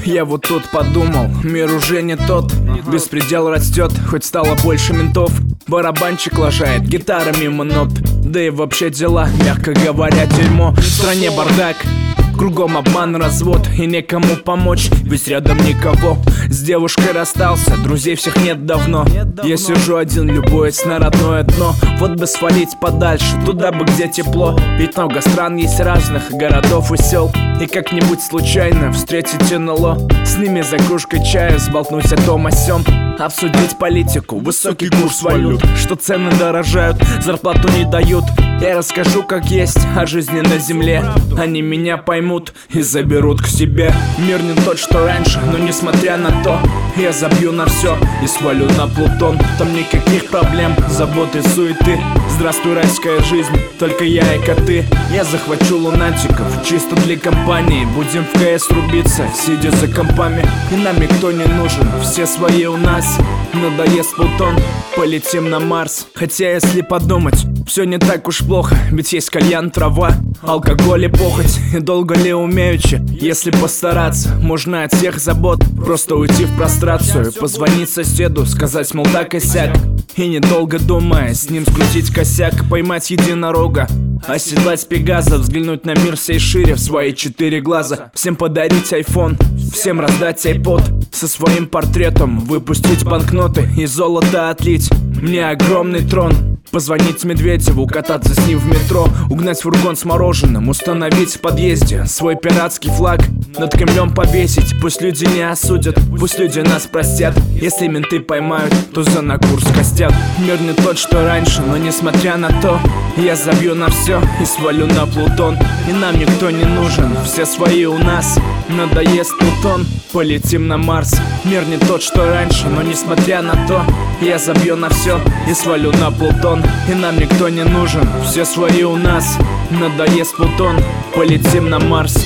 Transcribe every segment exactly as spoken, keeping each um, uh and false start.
Я вот тут подумал, мир уже не тот. Беспредел растет, хоть стало больше ментов. Барабанчик лажает, гитара мимо нот. Да и вообще дела, мягко говоря, дерьмо. В стране бардак, кругом обман, развод, и некому помочь, ведь рядом никого. С девушкой расстался, друзей всех нет давно. Я сижу один, любуясь на родное дно. Вот бы свалить подальше, туда бы, где тепло. Ведь много стран есть разных, городов и сел. И как-нибудь случайно встретить эн эл о. С ними за кружкой чая сболтнуть о том о сём. Обсудить политику, высокий курс валют, что цены дорожают, зарплату не дают. Я расскажу, как есть, о жизни на земле. Они меня поймут и заберут к себе. Мир не тот, что раньше, но несмотря на то, я забью на все и свалю на Плутон. Там никаких проблем, заботы, суеты. Здравствуй, райская жизнь, только я и коты. Я захвачу лунатиков, чисто для компании. Будем в ка эс рубиться, сидя за компами. И нам никто не нужен, все свои у нас. Надоест Плутон, полетим на Марс. Хотя если подумать, все не так уж плохо, ведь есть кальян, трава, алкоголь и похоть. И долго ли умеючи, если постараться, можно от всех забот просто уйти в прострацию. Позвонить соседу, сказать, мол, так и сяк. И недолго думая, с ним скрутить косяк. Поймать единорога, оседлать пегаза, взглянуть на мир всей шире в свои четыре глаза. Всем подарить айфон, всем раздать айпод со своим портретом, выпустить банкноты и золото отлить. Мне огромный трон, позвонить Медведеву, кататься с ним в метро, угнать фургон с мороженым, установить в подъезде свой пиратский флаг, над Кремлем повесить. Пусть люди не осудят, пусть люди нас простят. Если менты поймают, то за на курс костят. Мир не тот, что раньше, но несмотря на то, я забью на все и свалю на Плутон. И нам никто не нужен, все свои у нас. Надоест Плутон, полетим на Марс. Мир не тот, что раньше, но несмотря на то, я забью на все и свалю на Плутон. И нам никто не нужен, все свои у нас. Надоест Плутон, полетим на Марс.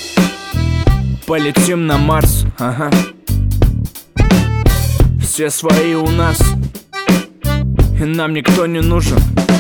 Полетим на Марс, ага. Все свои у нас. И нам никто не нужен.